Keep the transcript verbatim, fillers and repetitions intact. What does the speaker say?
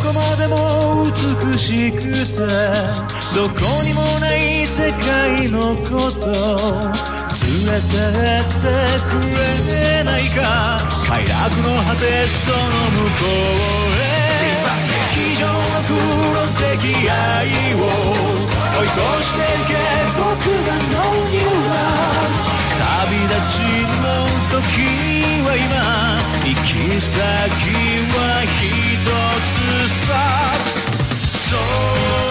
こまでも美しくてどこにもない世界のこと連れてってくれないか快楽の果てその向こうへ机上の黒敵愛を追い越していけ僕らのには旅立ちの時は今行き先は一つさそう